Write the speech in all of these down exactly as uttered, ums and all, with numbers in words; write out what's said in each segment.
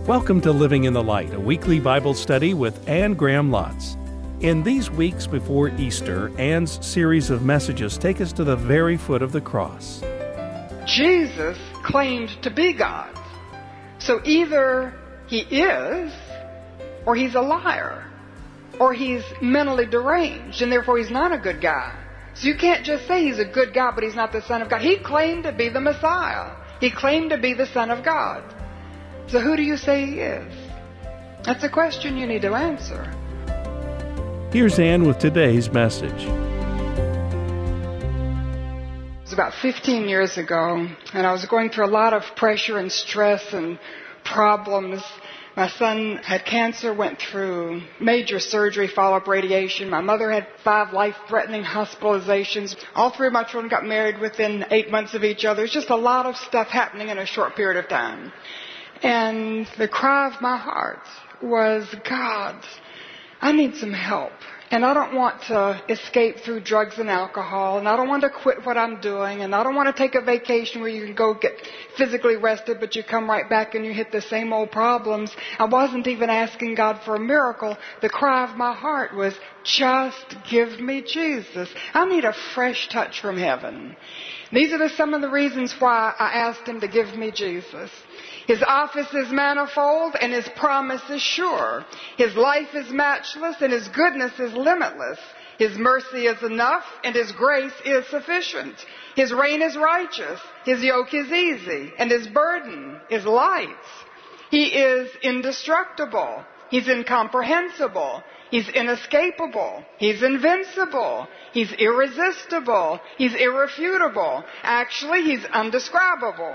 Welcome to Living in the Light, a weekly Bible study with Anne Graham Lotz. In these weeks before Easter, Anne's series of messages take us to the very foot of the cross. Jesus claimed to be God. So either he is, or he's a liar, or he's mentally deranged, and therefore he's not a good guy. So you can't just say he's a good guy, but he's not the Son of God. He claimed to be the Messiah. He claimed to be the Son of God. So who do you say he is? That's a question you need to answer. Here's Anne with today's message. It was about fifteen years ago, and I was going through a lot of pressure and stress and problems. My son had cancer, went through major surgery, follow-up radiation. My mother had five life-threatening hospitalizations. All three of my children got married within eight months of each other. It's just a lot of stuff happening in a short period of time. And the cry of my heart was, God, I need some help. And I don't want to escape through drugs and alcohol, and I don't want to quit what I'm doing, and I don't want to take a vacation where you can go get physically rested, but you come right back and you hit the same old problems. I wasn't even asking God for a miracle. The cry of my heart was, just give me Jesus. I need a fresh touch from heaven. These are the, some of the reasons why I asked him to give me Jesus. His office is manifold and his promise is sure. His life is matchless and his goodness is limitless. His mercy is enough and his grace is sufficient. His reign is righteous, his yoke is easy, and his burden is light. He is indestructible. He's incomprehensible. He's inescapable. He's invincible. He's irresistible. He's irrefutable. Actually, he's undescribable.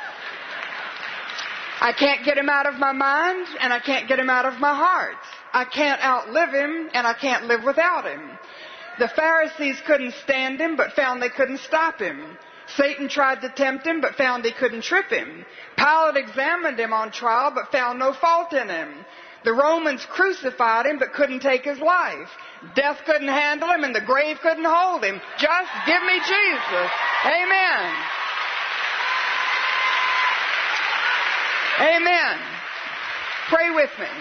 I can't get him out of my mind, and I can't get him out of my heart. I can't outlive him, and I can't live without him. The Pharisees couldn't stand him, but found they couldn't stop him. Satan tried to tempt him, but found he couldn't trip him. Pilate examined him on trial, but found no fault in him. The Romans crucified him, but couldn't take his life. Death couldn't handle him, and the grave couldn't hold him. Just give me Jesus. Amen. Amen. Pray with me.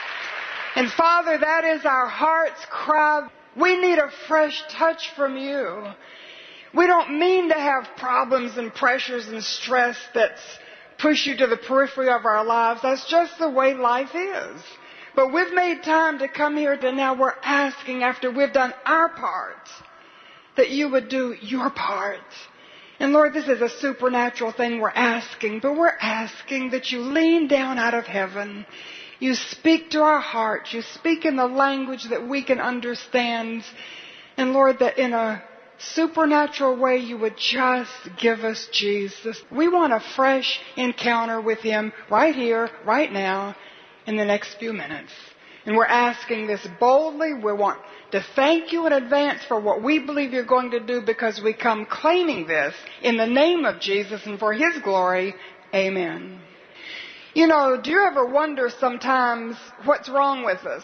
And Father, that is our heart's cry. We need a fresh touch from you. We don't mean to have problems and pressures and stress that push you to the periphery of our lives. That's just the way life is. But we've made time to come here, and now we're asking, after we've done our part, that you would do your part. And Lord, this is a supernatural thing we're asking, but we're asking that you lean down out of heaven. You speak to our hearts. You speak in the language that we can understand. And Lord, that in a supernatural way you would just give us Jesus. We want a fresh encounter with him right here, right now, in the next few minutes. And we're asking this boldly. We want to thank you in advance for what we believe you're going to do, because we come claiming this in the name of Jesus and for his glory. Amen. You know, do you ever wonder sometimes what's wrong with us?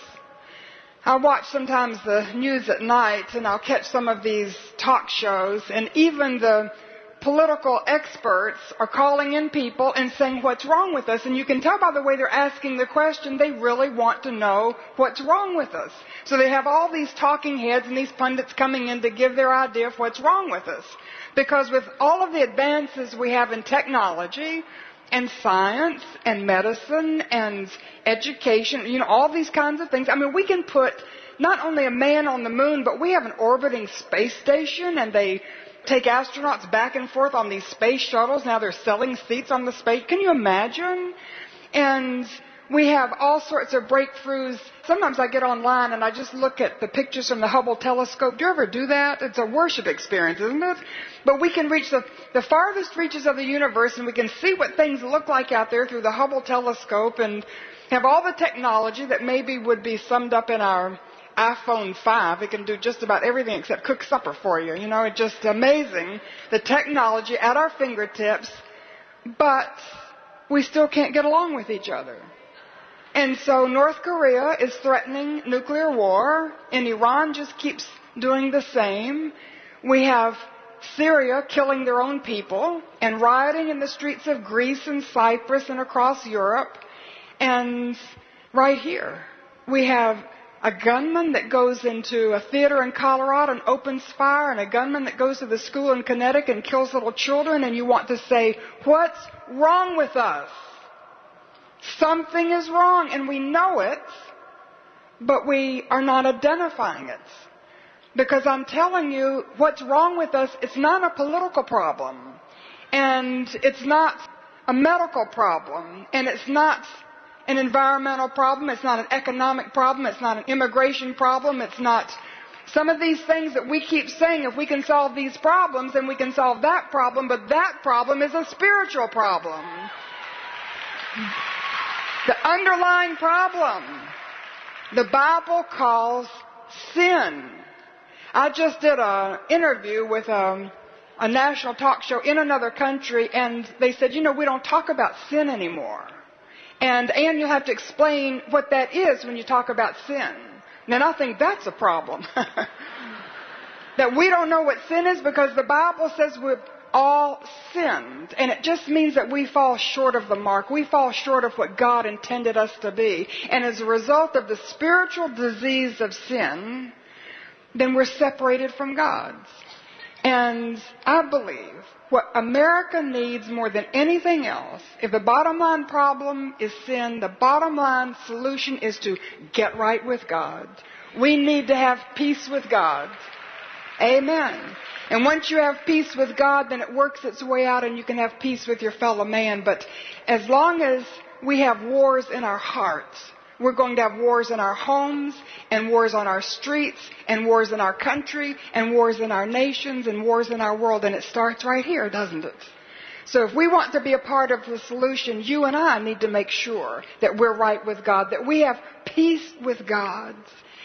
I watch sometimes the news at night, and I'll catch some of these talk shows, and even the political experts are calling in people and saying what's wrong with us. And you can tell by the way they're asking the question, they really want to know what's wrong with us. So they have all these talking heads and these pundits coming in to give their idea of what's wrong with us. Because with all of the advances we have in technology and science and medicine and education, you know, all these kinds of things, I mean, we can put not only a man on the moon, but we have an orbiting space station, and they take astronauts back and forth on these space shuttles. Now they're selling seats on the space. Can you imagine? And we have all sorts of breakthroughs. Sometimes I get online and I just look at the pictures from the Hubble telescope. Do you ever do that? It's a worship experience, isn't it? But we can reach the, the farthest reaches of the universe, and we can see what things look like out there through the Hubble telescope, and have all the technology that maybe would be summed up in our iPhone five. It can do just about everything except cook supper for you. You know, it's just amazing, the technology at our fingertips, but we still can't get along with each other. And so North Korea is threatening nuclear war, and Iran just keeps doing the same. We have Syria killing their own people and rioting in the streets of Greece and Cyprus and across Europe. And right here, we have a gunman that goes into a theater in Colorado and opens fire, and a gunman that goes to the school in Connecticut and kills little children, and you want to say, what's wrong with us? Something is wrong, and we know it, but we are not identifying it. Because I'm telling you, what's wrong with us, it's not a political problem, and it's not a medical problem, and it's not an environmental problem, it's not an economic problem, it's not an immigration problem, it's not some of these things that we keep saying, if we can solve these problems, then we can solve that problem, but that problem is a spiritual problem. The underlying problem, the Bible calls sin. I just did an interview with a, a national talk show in another country, and they said, you know, we don't talk about sin anymore. And, Ann, you'll have to explain what that is when you talk about sin. And I think that's a problem. That we don't know what sin is because the Bible says we've all sinned. And it just means that we fall short of the mark. We fall short of what God intended us to be. And as a result of the spiritual disease of sin, then we're separated from God. And I believe what America needs more than anything else, if the bottom line problem is sin, the bottom line solution is to get right with God. We need to have peace with God. Amen. And once you have peace with God, then it works its way out and you can have peace with your fellow man. But as long as we have wars in our hearts, we're going to have wars in our homes, and wars on our streets, and wars in our country, and wars in our nations, and wars in our world. And it starts right here, doesn't it? So if we want to be a part of the solution, you and I need to make sure that we're right with God, that we have peace with God.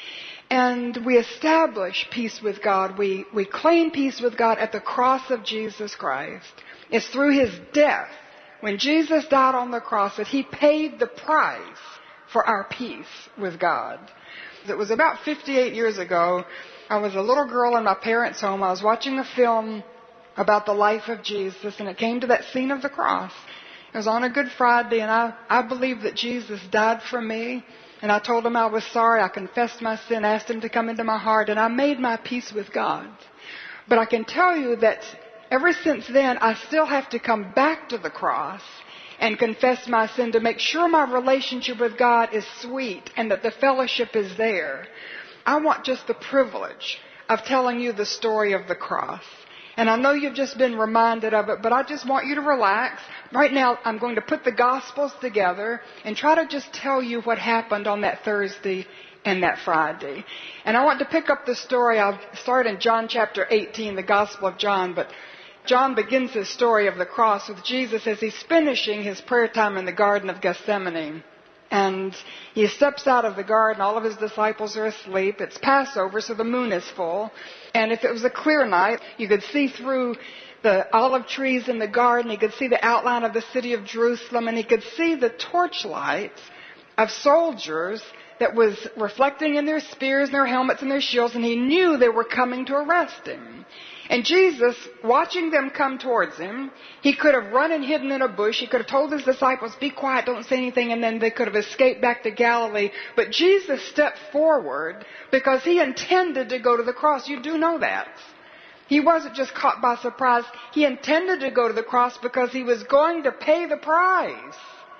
And we establish peace with God. We, we claim peace with God at the cross of Jesus Christ. It's through His death, when Jesus died on the cross, that He paid the price for our peace with God. It was about fifty-eight years ago. I was a little girl in my parents' home. I was watching a film about the life of Jesus, and it came to that scene of the cross. It was on a Good Friday, and I, I believed that Jesus died for me. And I told Him I was sorry. I confessed my sin, asked Him to come into my heart, and I made my peace with God. But I can tell you that ever since then, I still have to come back to the cross and confess my sin to make sure my relationship with God is sweet and that the fellowship is there. I want just the privilege of telling you the story of the cross. And I know you've just been reminded of it, but I just want you to relax. Right now, I'm going to put the Gospels together and try to just tell you what happened on that Thursday and that Friday. And I want to pick up the story. I'll start in John chapter eighteen, the Gospel of John, but John begins his story of the cross with Jesus as he's finishing his prayer time in the Garden of Gethsemane. And he steps out of the garden. All of his disciples are asleep. It's Passover, so the moon is full. And if it was a clear night, you could see through the olive trees in the garden. He could see the outline of the city of Jerusalem. And he could see the torchlights of soldiers that was reflecting in their spears and their helmets and their shields. And he knew they were coming to arrest him. And Jesus, watching them come towards him, he could have run and hidden in a bush. He could have told his disciples, be quiet, don't say anything, and then they could have escaped back to Galilee. But Jesus stepped forward because he intended to go to the cross. You do know that. He wasn't just caught by surprise. He intended to go to the cross because he was going to pay the price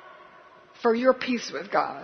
for your peace with God.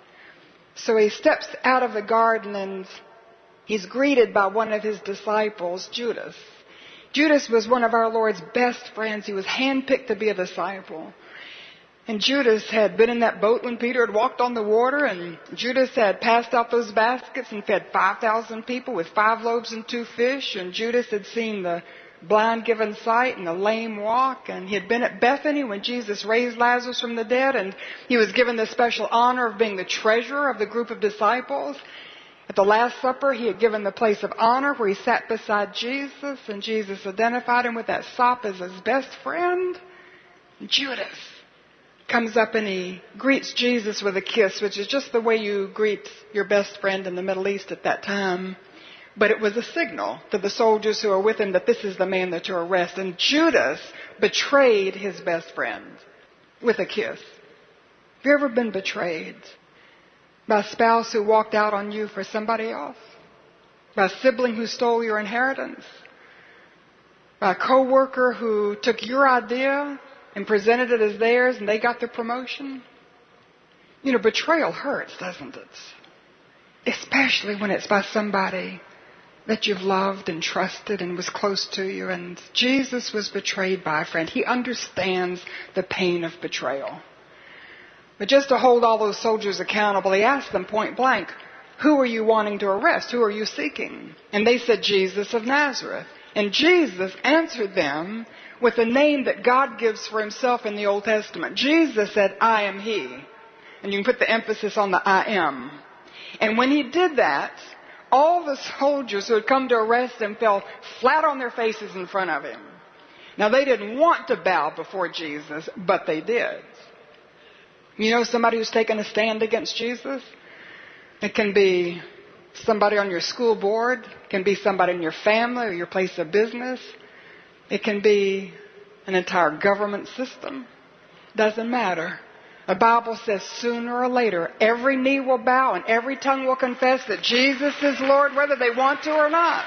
So he steps out of the garden and he's greeted by one of his disciples, Judas. Judas was one of our Lord's best friends. He was handpicked to be a disciple. And Judas had been in that boat when Peter had walked on the water, and Judas had passed out those baskets and fed five thousand people with five loaves and two fish. And Judas had seen the blind given sight and the lame walk. And he had been at Bethany when Jesus raised Lazarus from the dead, and he was given the special honor of being the treasurer of the group of disciples. At the Last Supper, he had given the place of honor where he sat beside Jesus, and Jesus identified him with that sop as his best friend. Judas comes up and he greets Jesus with a kiss, which is just the way you greet your best friend in the Middle East at that time. But it was a signal to the soldiers who were with him that this is the man that to arrest. And Judas betrayed his best friend with a kiss. you ever been betrayed by a spouse who walked out on you for somebody else? By a sibling who stole your inheritance? By a coworker who took your idea and presented it as theirs and they got the promotion? You know, betrayal hurts, doesn't it? Especially when it's by somebody that you've loved and trusted and was close to you. And Jesus was betrayed by a friend. He understands the pain of betrayal. But just to hold all those soldiers accountable, he asked them point blank, who are you wanting to arrest? Who are you seeking? And they said, Jesus of Nazareth. And Jesus answered them with a name that God gives for himself in the Old Testament. Jesus said, I am he. And you can put the emphasis on the I am. And when he did that, all the soldiers who had come to arrest him fell flat on their faces in front of him. Now, they didn't want to bow before Jesus, but they did. You know somebody who's taken a stand against Jesus? It can be somebody on your school board. It can be somebody in your family or your place of business. It can be an entire government system. Doesn't matter. The Bible says sooner or later, every knee will bow and every tongue will confess that Jesus is Lord, whether they want to or not.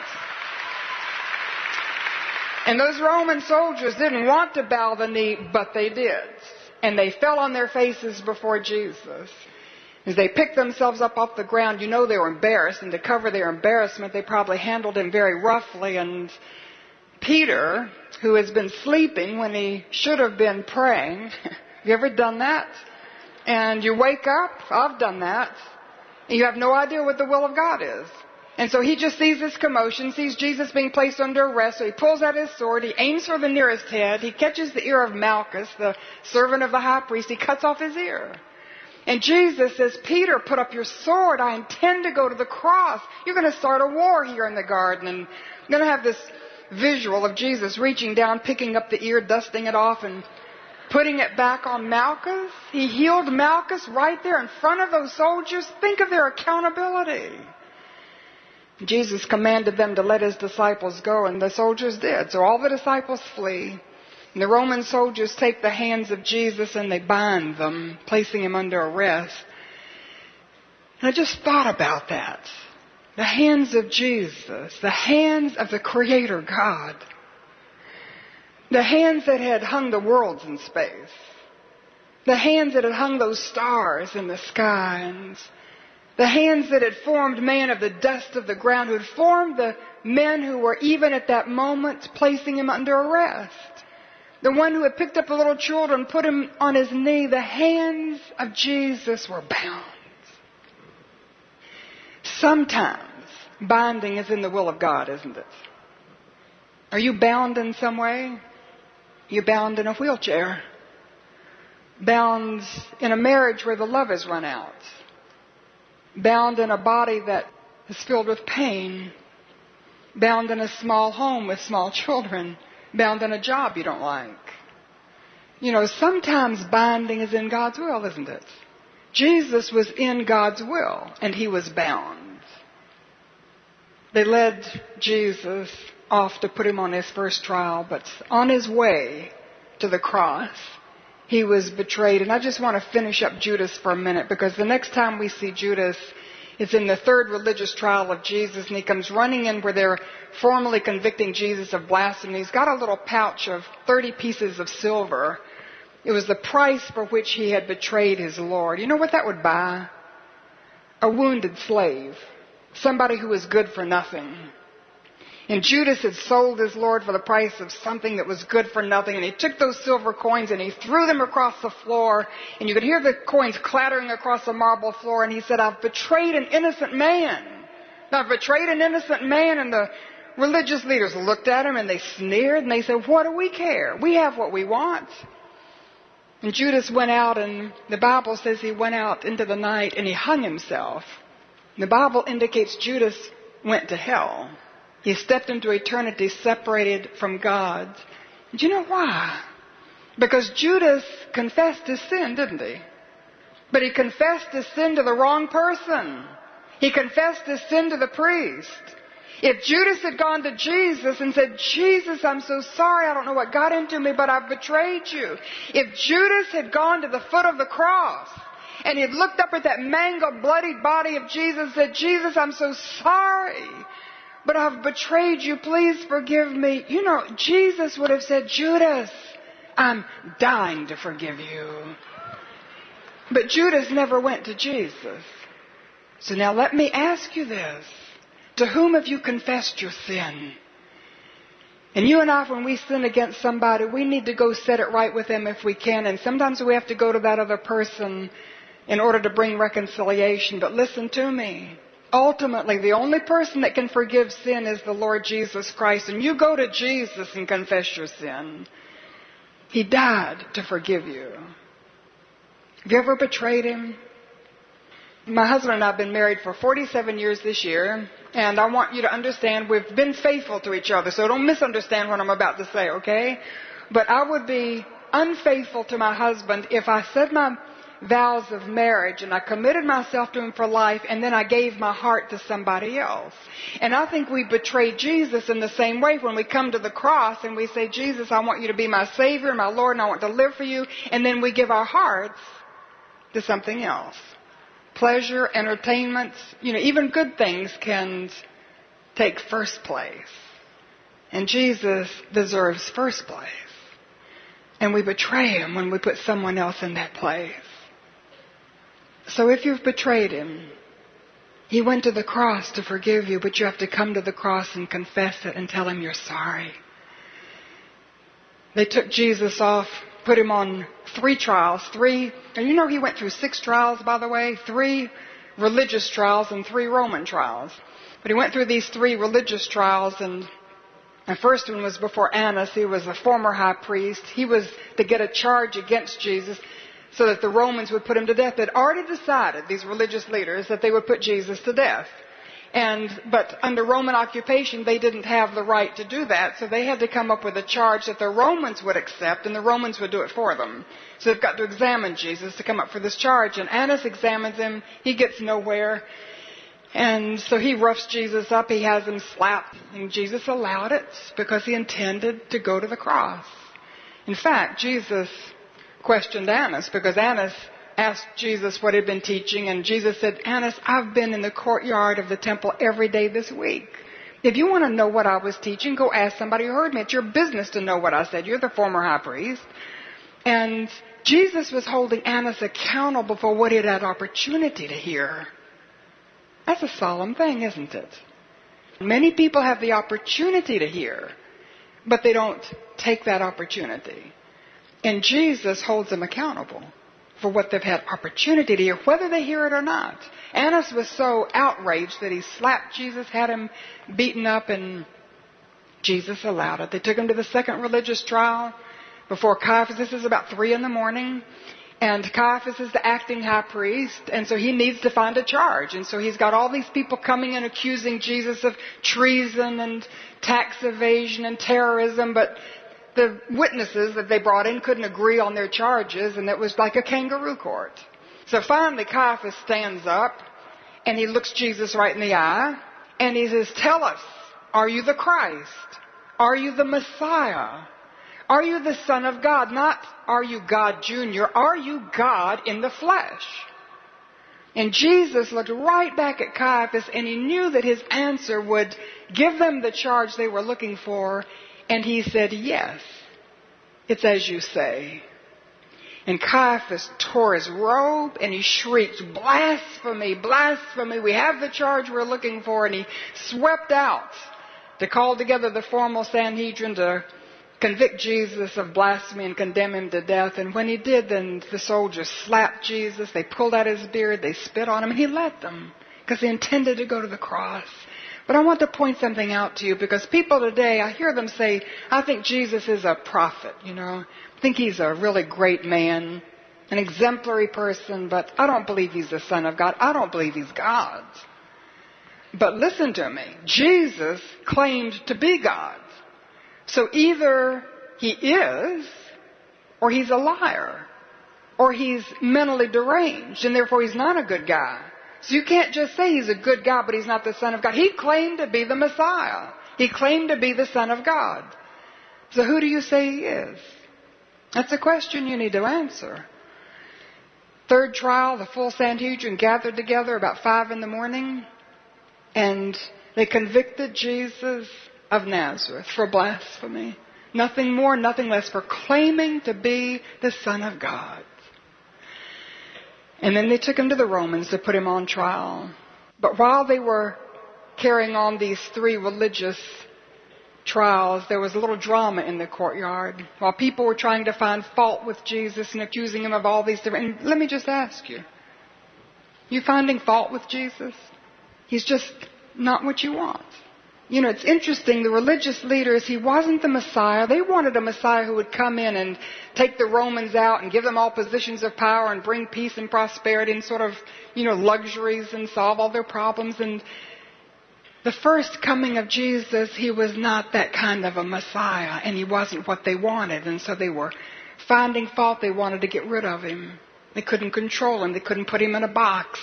And those Roman soldiers didn't want to bow the knee, but they did. And they fell on their faces before Jesus. As they picked themselves up off the ground, you know they were embarrassed. And to cover their embarrassment, they probably handled him very roughly. And Peter, who has been sleeping when he should have been praying, have you ever done that? And you wake up, I've done that, and you have no idea what the will of God is. And so he just sees this commotion, sees Jesus being placed under arrest, so he pulls out his sword, he aims for the nearest head, he catches the ear of Malchus, the servant of the high priest, he cuts off his ear. And Jesus says, Peter, put up your sword, I intend to go to the cross. You're going to start a war here in the garden. And I'm going to have this visual of Jesus reaching down, picking up the ear, dusting it off, and putting it back on Malchus. He healed Malchus right there in front of those soldiers. Think of their accountability. Jesus commanded them to let his disciples go, and the soldiers did. So all the disciples flee. And the Roman soldiers take the hands of Jesus and they bind them, placing him under arrest. And I just thought about that. The hands of Jesus, the hands of the Creator God. The hands that had hung the worlds in space. The hands that had hung those stars in the sky. And the hands that had formed man of the dust of the ground, who had formed the men who were even at that moment placing him under arrest. The one who had picked up the little children, put him on his knee. The hands of Jesus were bound. Sometimes binding is in the will of God, isn't it? Are you bound in some way? You're bound in a wheelchair. Bound in a marriage where the love has run out. Bound in a body that is filled with pain. Bound in a small home with small children. Bound in a job you don't like. You know, sometimes binding is in God's will, isn't it? Jesus was in God's will, and he was bound. They led Jesus off to put him on his first trial, but on his way to the cross, he was betrayed. And I just want to finish up Judas for a minute, because the next time we see Judas, it's in the third religious trial of Jesus, and he comes running in where they're formally convicting Jesus of blasphemy. He's got a little pouch of thirty pieces of silver. It was the price for which he had betrayed his Lord. You know what that would buy? A wounded slave. Somebody who was good for nothing. And Judas had sold his Lord for the price of something that was good for nothing. And he took those silver coins and he threw them across the floor. And you could hear the coins clattering across the marble floor. And he said, I've betrayed an innocent man. I've betrayed an innocent man. And the religious leaders looked at him and they sneered. And they said, what do we care? We have what we want. And Judas went out, and the Bible says he went out into the night and he hung himself. And the Bible indicates Judas went to hell. He stepped into eternity separated from God. Do you know why? Because Judas confessed his sin, didn't he? But he confessed his sin to the wrong person. He confessed his sin to the priest. If Judas had gone to Jesus and said, Jesus, I'm so sorry, I don't know what got into me, but I've betrayed you. If Judas had gone to the foot of the cross and he looked up at that mangled, bloodied body of Jesus and said, Jesus, I'm so sorry, but I've betrayed you. Please forgive me. You know, Jesus would have said, Judas, I'm dying to forgive you. But Judas never went to Jesus. So now let me ask you this. To whom have you confessed your sin? And you and I, when we sin against somebody, we need to go set it right with them if we can. And sometimes we have to go to that other person in order to bring reconciliation. But listen to me. Ultimately, the only person that can forgive sin is the Lord Jesus Christ. And you go to Jesus and confess your sin. He died to forgive you. Have you ever betrayed him? My husband and I have been married for forty-seven years this year, and I want you to understand we've been faithful to each other, so don't misunderstand what I'm about to say, okay? But I would be unfaithful to my husband if I said my vows of marriage and I committed myself to him for life and then I gave my heart to somebody else. And I think we betray Jesus in the same way when we come to the cross and we say, Jesus, I want you to be my Savior, my Lord, and I want to live for you, and then we give our hearts to something else. Pleasure, entertainment, you know, even good things can take first place. And Jesus deserves first place. And we betray him when we put someone else in that place. So if you've betrayed him, he went to the cross to forgive you, but you have to come to the cross and confess it and tell him you're sorry. They took Jesus off, put him on three trials, three, and you know he went through six trials, by the way, three religious trials and three Roman trials. But he went through these three religious trials, and the first one was before Annas. He was a former high priest. He was to get a charge against Jesus so that the Romans would put him to death. They'd already decided, these religious leaders, that they would put Jesus to death. And, but under Roman occupation, they didn't have the right to do that, so they had to come up with a charge that the Romans would accept, and the Romans would do it for them. So they've got to examine Jesus to come up for this charge, and Annas examines him. He gets nowhere, and so he roughs Jesus up. He has him slapped, and Jesus allowed it because he intended to go to the cross. In fact, Jesus questioned Annas because Annas asked Jesus what he'd been teaching, and Jesus said, Annas, I've been in the courtyard of the temple every day this week. If you want to know what I was teaching, go ask somebody who heard me. It's your business to know what I said. You're the former high priest. And Jesus was holding Annas accountable for what he had had opportunity to hear. That's a solemn thing, isn't it? Many people have the opportunity to hear, but they don't take that opportunity. And Jesus holds them accountable for what they've had opportunity to hear, whether they hear it or not. Annas was so outraged that he slapped Jesus, had him beaten up, and Jesus allowed it. They took him to the second religious trial before Caiaphas. This is about three in the morning. And Caiaphas is the acting high priest, and so he needs to find a charge. And so he's got all these people coming and accusing Jesus of treason and tax evasion and terrorism, but the witnesses that they brought in couldn't agree on their charges, and it was like a kangaroo court. So finally Caiaphas stands up, and he looks Jesus right in the eye, and he says, tell us, are you the Christ? Are you the Messiah? Are you the Son of God? Not, are you God Junior? Are you God in the flesh? And Jesus looked right back at Caiaphas, and he knew that his answer would give them the charge they were looking for. And he said, yes, it's as you say. And Caiaphas tore his robe and he shrieked, blasphemy, blasphemy. We have the charge we're looking for. And he swept out to call together the formal Sanhedrin to convict Jesus of blasphemy and condemn him to death. And when he did, then the soldiers slapped Jesus. They pulled out his beard. They spit on him. And he let them because they intended to go to the cross. But I want to point something out to you, because people today, I hear them say, I think Jesus is a prophet, you know. I think he's a really great man, an exemplary person, but I don't believe he's the Son of God. I don't believe he's God. But listen to me. Jesus claimed to be God. So either he is, or he's a liar, or he's mentally deranged, and therefore he's not a good guy. So you can't just say he's a good guy, but he's not the Son of God. He claimed to be the Messiah. He claimed to be the Son of God. So who do you say he is? That's a question you need to answer. third trial, the full Sanhedrin gathered together about five in the morning, and they convicted Jesus of Nazareth for blasphemy. Nothing more, nothing less, for claiming to be the Son of God. And then they took him to the Romans to put him on trial. But while they were carrying on these three religious trials, there was a little drama in the courtyard. While people were trying to find fault with Jesus and accusing him of all these different... And let me just ask you, you finding fault with Jesus? He's just not what you want. You know, it's interesting, the religious leaders, he wasn't the Messiah. They wanted a Messiah who would come in and take the Romans out and give them all positions of power and bring peace and prosperity and sort of, you know, luxuries and solve all their problems. And the first coming of Jesus, he was not that kind of a Messiah, and he wasn't what they wanted. And so they were finding fault. They wanted to get rid of him. They couldn't control him. They couldn't put him in a box.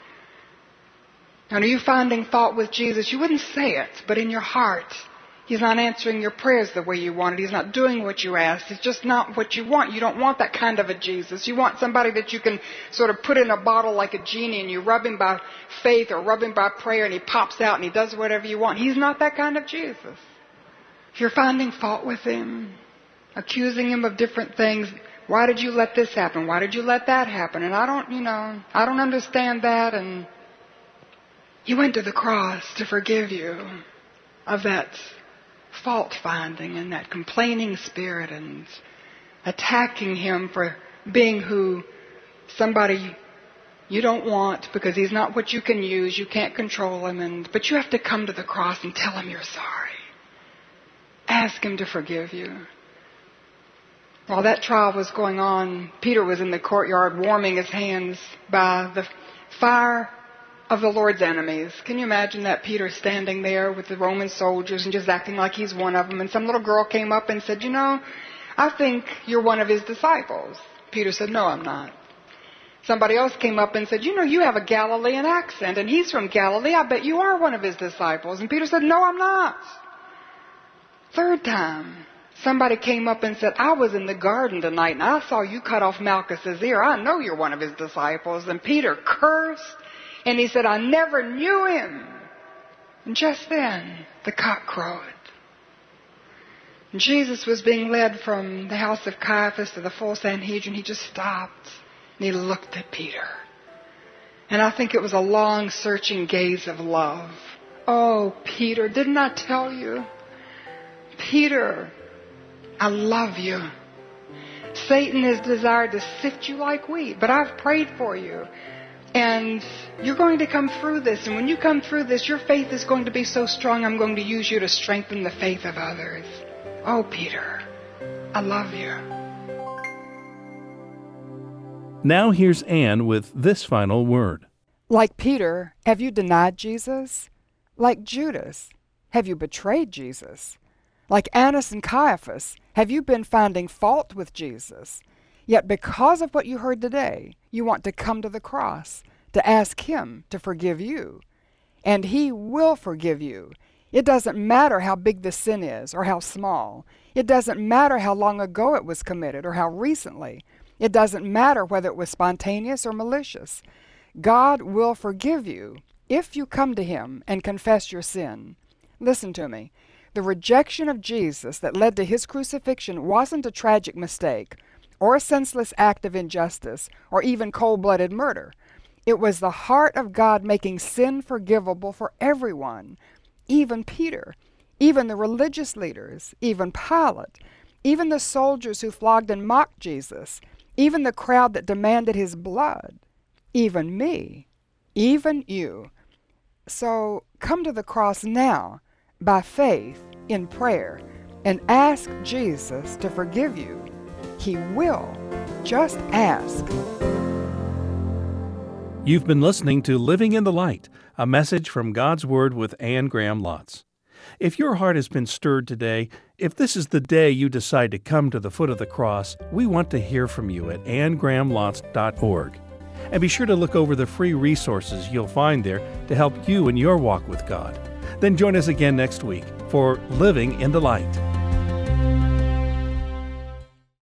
And are you finding fault with Jesus? You wouldn't say it, but in your heart, he's not answering your prayers the way you wanted. He's not doing what you asked. It's just not what you want. You don't want that kind of a Jesus. You want somebody that you can sort of put in a bottle like a genie, and you rub him by faith or rub him by prayer, and he pops out and he does whatever you want. He's not that kind of Jesus. If you're finding fault with him, accusing him of different things, why did you let this happen? Why did you let that happen? And I don't, you know, I don't understand that, and he went to the cross to forgive you of that fault-finding and that complaining spirit and attacking him for being who somebody you don't want because he's not what you can use. You can't control him. And but you have to come to the cross and tell him you're sorry. Ask him to forgive you. While that trial was going on, Peter was in the courtyard warming his hands by the fire of the Lord's enemies. Can you imagine that? Peter standing there with the Roman soldiers and just acting like he's one of them. And some little girl came up and said, you know, I think you're one of his disciples. Peter said, no, I'm not. Somebody else came up and said, you know, you have a Galilean accent and he's from Galilee. I bet you are one of his disciples. And Peter said, no, I'm not. Third time, somebody came up and said, I was in the garden tonight and I saw you cut off Malchus's ear. I know you're one of his disciples. And Peter cursed. And he said, I never knew him. And just then, the cock crowed. And Jesus was being led from the house of Caiaphas to the full Sanhedrin. He just stopped and he looked at Peter. And I think it was a long, searching gaze of love. Oh, Peter, didn't I tell you? Peter, I love you. Satan has desired to sift you like wheat, but I've prayed for you. And you're going to come through this. And when you come through this, your faith is going to be so strong, I'm going to use you to strengthen the faith of others. Oh, Peter, I love you. Now here's Anne with this final word. Like Peter, have you denied Jesus? Like Judas, have you betrayed Jesus? Like Annas and Caiaphas, have you been finding fault with Jesus? Yet because of what you heard today, you want to come to the cross to ask him to forgive you. And he will forgive you. It doesn't matter how big the sin is or how small. It doesn't matter how long ago it was committed or how recently. It doesn't matter whether it was spontaneous or malicious. God will forgive you if you come to him and confess your sin. Listen to me. The rejection of Jesus that led to his crucifixion wasn't a tragic mistake, or a senseless act of injustice, or even cold-blooded murder. It was the heart of God making sin forgivable for everyone, even Peter, even the religious leaders, even Pilate, even the soldiers who flogged and mocked Jesus, even the crowd that demanded his blood, even me, even you. So come to the cross now by faith in prayer and ask Jesus to forgive you. He will. Just ask. You've been listening to Living in the Light, a message from God's Word with Anne Graham Lotz. If your heart has been stirred today, if this is the day you decide to come to the foot of the cross, we want to hear from you at anne graham lotz dot org. And be sure to look over the free resources you'll find there to help you in your walk with God. Then join us again next week for Living in the Light.